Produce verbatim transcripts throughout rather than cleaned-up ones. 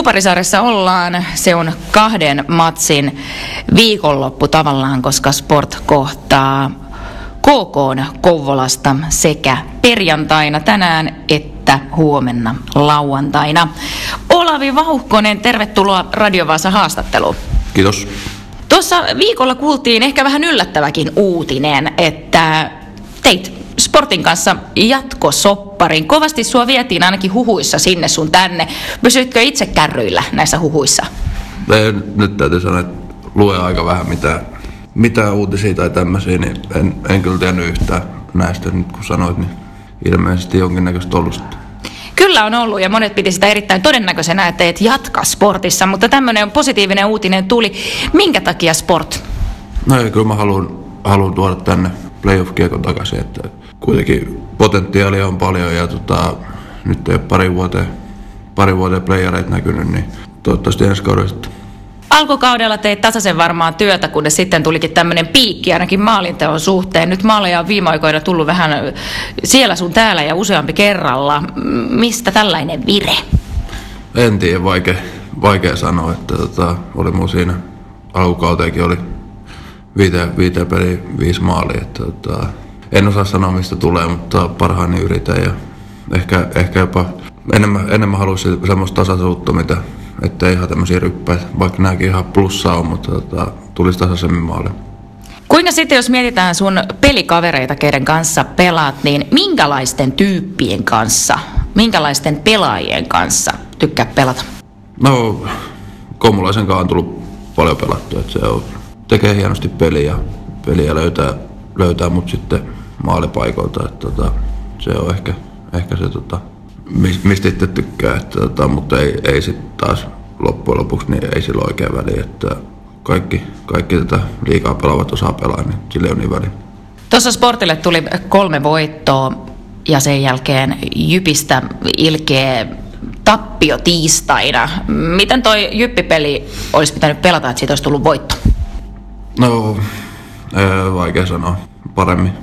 Kuparisaaressa ollaan. Se on kahden matsin viikonloppu tavallaan, koska Sport kohtaa K K:n Kouvolasta sekä perjantaina tänään että huomenna lauantaina. Olavi Vauhkonen, tervetuloa Radio Vaasa haastatteluun. Kiitos. Tuossa viikolla kuultiin ehkä vähän yllättäväkin uutinen, että teit Sportin kanssa jatkosopparin. Kovasti sua vietiin ainakin huhuissa sinne sun tänne. Pysyitkö itse kärryillä näissä huhuissa? En, nyt täytyy sanoa, että lue aika vähän mitään, mitään uutisia tai tämmöisiä, niin en, en kyllä tiennyt yhtään näistä. Nyt kun sanoit, niin ilmeisesti jonkinnäköistä ollut. Kyllä on ollut ja monet piti sitä erittäin todennäköisenä, että et jatka Sportissa, mutta tämmöinen positiivinen uutinen tuli. Minkä takia Sport? No ei, kyllä mä haluan, haluan tuoda tänne playoff-kiekon takaisin, että kuitenkin potentiaalia on paljon ja tota, nyt ei ole pari vuoteen, pari vuoteen playereita näkynyt, niin toivottavasti ensi kaudella sitten. Alkukaudella teit tasaisen varmaa työtä, kunnes sitten tulikin tämmöinen piikki ainakin maalinteon suhteen. Nyt maaleja on viime aikoina tullut vähän siellä sun täällä ja useampi kerralla. Mistä tällainen vire? En tiedä, vaikea, vaikea sanoa, että tota, oli mun siinä alkukauteenkin oli viiteen, viiteen peliä viisi maalia. Että, tota, en osaa sanoa mistä tulee, mutta parhaani yritän ja ehkä, ehkä jopa enemmän, enemmän haluaisin semmoista tasaisuutta, mitä ettei ihan tämmöisiä ryppäitä, vaikka nämäkin ihan plussaa on, mutta tota, tulisi tasaisemmin maalle. Kuinka sitten, jos mietitään sun pelikavereita, keiden kanssa pelaat, niin minkälaisten tyyppien kanssa, minkälaisten pelaajien kanssa tykkää pelata? No, Komulaisen kanssa on tullut paljon pelattua, että se on, tekee hienosti peliä, peliä löytää, löytää mut sitten maalipaikoilta, että tota, se on ehkä, ehkä se tota, mistä itse tykkää, että, tota, mutta ei, ei sitten taas loppujen lopuksi niin ei sillä oikein väliä, että kaikki, kaikki tätä liigaa pelaavat osaa pelaa, niin sillä on niin väliä. Tuossa Sportille tuli kolme voittoa ja sen jälkeen Jypistä ilkeä tappio tiistaina. Miten toi Jyppipeli olisi pitänyt pelata, että siitä olisi tullut voitto? No, ee, vaikea sanoa. Paremmin.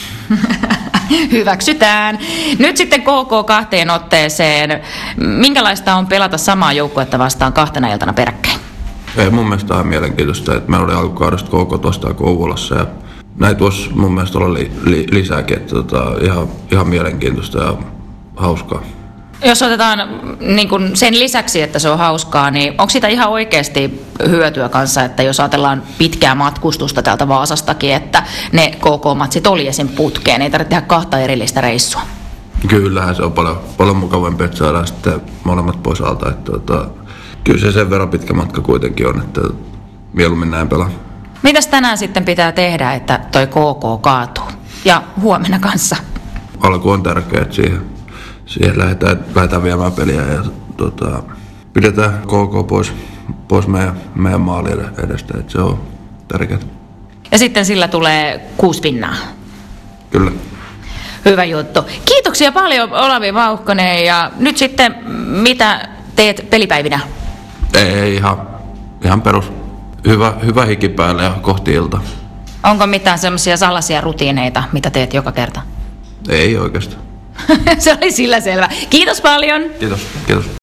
Hyväksytään. Nyt sitten K K kahteen otteeseen. Minkälaista on pelata samaa joukkuetta vastaan kahtena iltana peräkkäin? Ei, mun mielestä on mielenkiintoista, että meillä oli alkukaudesta K K tuosta Kouvolassa ja näitä voisi mun mielestä olla li, li, lisääkin, että tota, ihan, ihan mielenkiintoista ja hauskaa. Jos otetaan niin kun sen lisäksi, että se on hauskaa, niin onko siitä ihan oikeasti hyötyä kanssa, että jos ajatellaan pitkää matkustusta täältä Vaasastakin, että ne K K-matsit oli esim. Putkeen, ei tarvitse tehdä kahta erillistä reissua? Kyllähän se on paljon, paljon mukavampi, että saadaan sitten molemmat pois alta. Että, että, kyllä se sen verran pitkä matka kuitenkin on, että mieluummin näin pelaa. Mitäs tänään sitten pitää tehdä, että toi K K kaatuu? Ja huomenna kanssa? Alku on tärkeä, että siihen, siihen lähdetään, lähdetään viemään peliä ja tota, pidetään K K pois, pois meidän, meidän maalin edestä, että se on tärkeää. Ja sitten sillä tulee kuusi pinnaa? Kyllä. Hyvä juttu. Kiitoksia paljon Olavi Vauhkonen ja nyt sitten mitä teet pelipäivinä? Ei, ihan, ihan perus. Hyvä, hyvä hiki päälle ja kohti ilta. Onko mitään semmoisia salaisia rutiineita, mitä teet joka kerta? Ei oikeastaan. Se oli sillä selvä. Kiitos paljon. Kiitos. Kiitos.